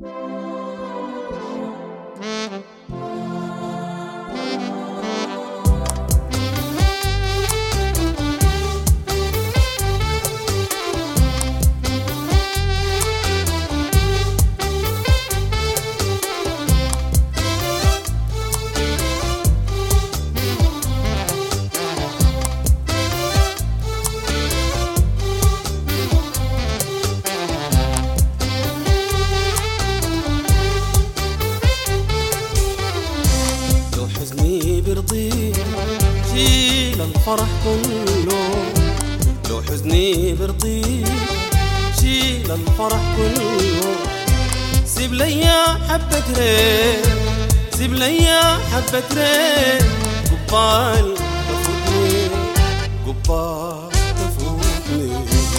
برضيك شيل الفرح كله، لو حزني برضيك شيل الفرح كله. سيب ليا حبة ريح، سيب ليا حبة ريح، قبال تفوتني، قبال تفوتني.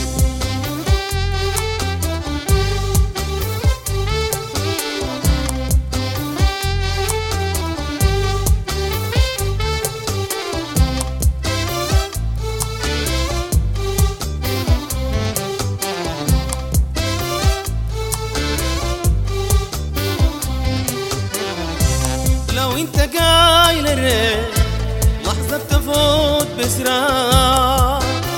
لو انت قايل الريح لحظة تفوت بسرعة،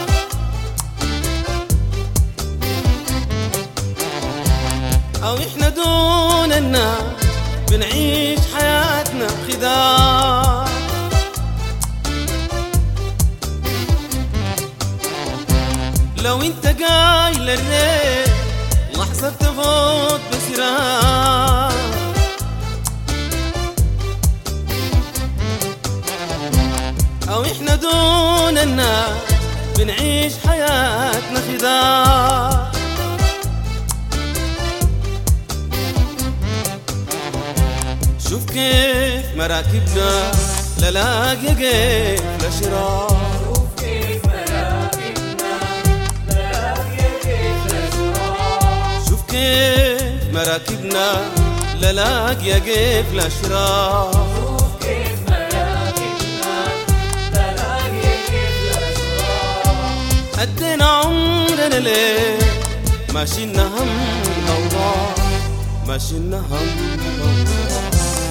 او احنا دون الناس بنعيش حياتنا خداع. لو انت قايل الريح لحظة تفوت بسرعة، أو إحنا دون الناس بنعيش حياتنا خداع. شوف كيف مراكبنا لا لاقية كيف لا شراء، شوف كيف مراكبنا لا لاقية كيف لا شراء، شوف كيف مراكبنا لا لاقية كيف لا شراء. أدينا عمرنا ليه ماشينا هم ضوضاء، ماشينا هم ضوضاء.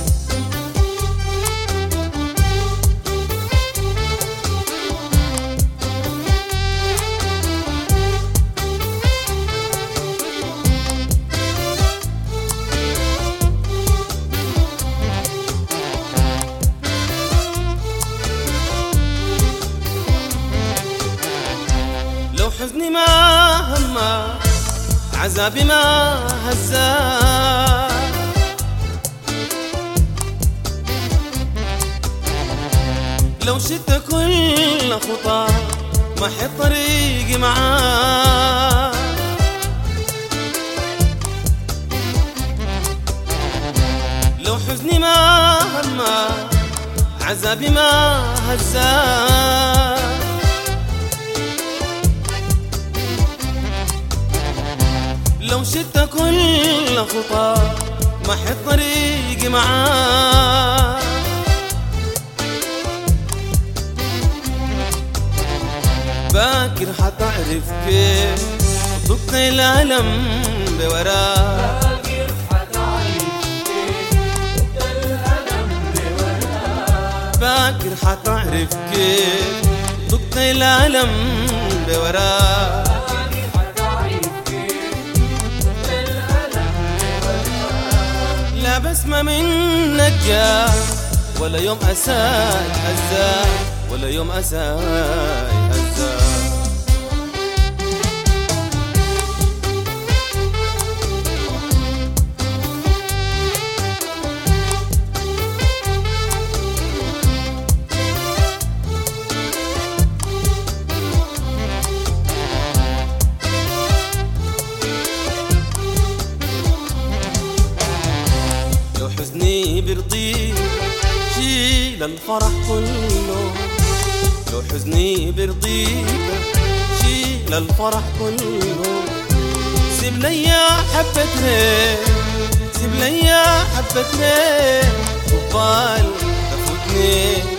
لو حزني ما همه، عذابي ما هزاه، لو شدت كل خطاه ما حد طريقي معاه. لو حزني ما همه، عذابي ما هزاه، لو شدت كل خطاه ما حد طريقي معاه. باكر حتعرف كيف ضبط الألم بوراه، باكر حتعرف كيف ضبط الألم بوراه، باكر حتعرف كيف ضبط الألم بوراه. لا بسمة منك جا ولا يوم أساي هزا، ولا يوم أساي هزا. لو حزني برضيك شيل الفرح كله، لو حزني برضيك شيل الفرح كله. سيب ليا حبة ريح، سيب ليا حبة ريح، قبال تفوتني،